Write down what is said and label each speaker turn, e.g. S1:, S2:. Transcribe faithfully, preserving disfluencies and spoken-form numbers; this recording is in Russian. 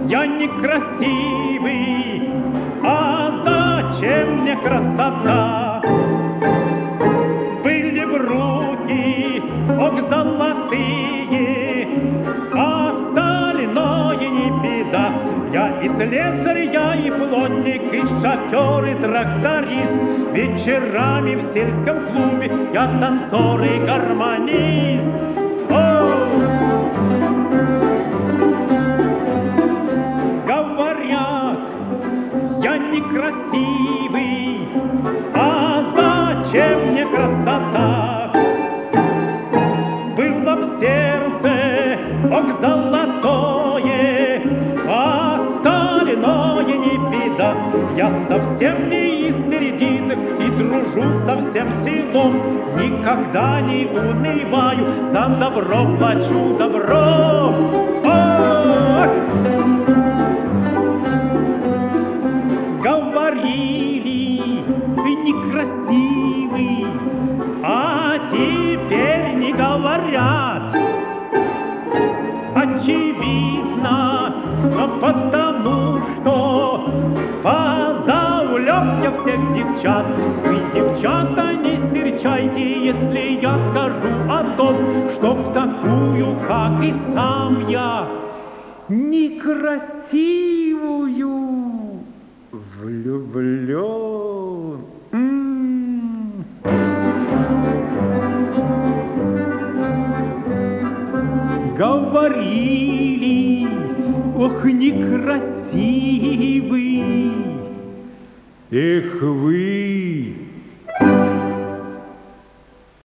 S1: я некрасивый, а зачем мне красота? Были б руки, ох, золотые, остальное не беда. Я и слесарь, я и плотник, и шофер, и тракторист. Вечерами в сельском клубе я танцор и гармонист. Говорят, я некрасивый, а зачем мне красота? Было в сердце, ох, золотое, а остальное не беда. Я совсем не из середины и дружу со всем селом. Никогда не унываю, за добро плачу добро. Ах! Говорили, ты некрасивый, а теперь не говорят. Очевидно, потому что позавлек я всех девчат. Вы, девчата, не серчайте, если я скажу о том, что в такую, как и сам я, некрасивую влюблен. М-м. Говорили, ох, некрасивый, эх вы,